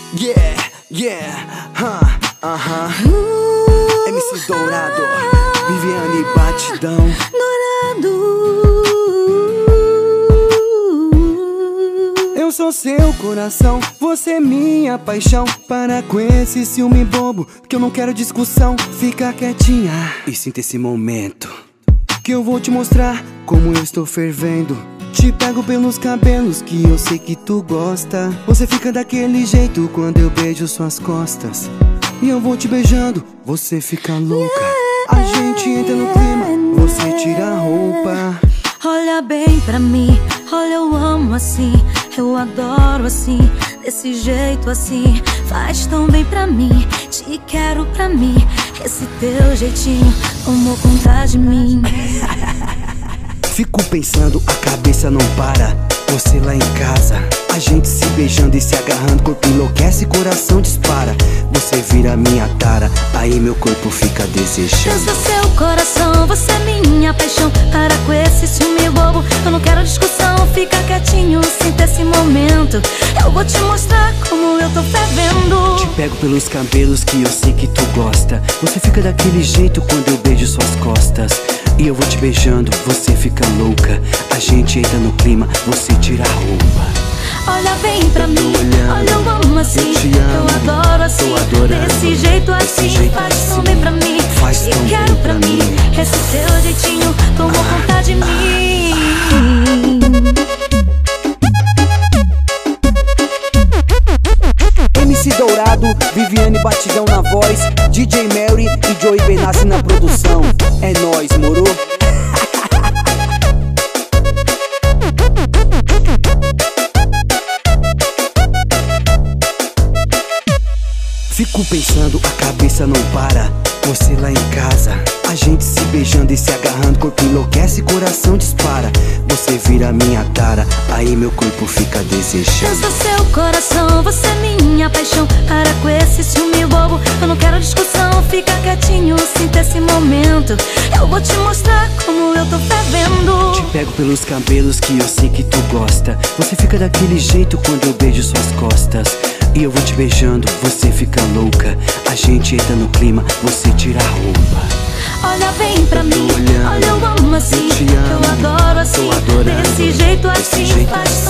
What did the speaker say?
Yeah, yeah, MC Dourado, Viviane Batidão. Eu sou seu coração, você é minha paixão. Para com esse ciúme bobo, que eu não quero discussão. Fica quietinha e sinta esse momento, que eu vou te mostrar como eu estou fervendo. Te pego pelos cabelos, que eu sei que tu gosta. Você fica daquele jeito quando eu beijo suas costas. E eu vou te beijando, você fica louca. A gente entra no clima, você tira a roupa. Olha bem pra mim, olha, eu amo assim, eu adoro assim, desse jeito assim. Faz tão bem pra mim, te quero pra mim. Esse teu jeitinho tomou conta de mim. Fico pensando, a cabeça não para. Você lá em casa, a gente se beijando e se agarrando. Corpo enlouquece, coração dispara. Você vira minha tara, aí meu corpo fica desejando. Eu sou seu coração, você é minha paixão. Para com esse ciúme bobo, eu não quero discussão. Fica quietinho, sinta esse momento. Eu vou te mostrar como eu tô fervendo. Te pego pelos cabelos, que eu sei que tu gosta. Você fica daquele jeito quando eu beijo suas costas. E eu vou te beijando, você fica louca. A gente entra no clima, você tira a roupa. Olha bem pra mim, olhando, olha, eu amo assim, eu te amo, eu adoro assim, tô adorando, desse jeito assim. Faz tão bem pra mim, te quero pra mim. Esse teu jeitinho tomou conta de mim. MC Dourado, Viviane Batidão na voz, DJ Mary e Joey Benassi na produção. É nóis, moro? Fico pensando, a cabeça não para. Você lá em casa, a gente se beijando e se agarrando. Corpo enlouquece, coração dispara. Você vira minha tara, aí meu corpo fica desejando. Eu sou seu coração, você é minha paixão. Para com esse ciúme bobo, eu não quero discussão. Fica quietinho, sinta esse momento. Eu vou te mostrar como eu tô fervendo. Te pego pelos cabelos, que eu sei que tu gosta. Você fica daquele jeito quando eu beijo suas costas. E eu vou te beijando, você fica louca. A gente entra no clima, você tira a roupa. Olha bem pra mim, olhando, olha, eu amo assim, eu te amo, eu adoro assim, tô adorando, desse jeito assim. Faz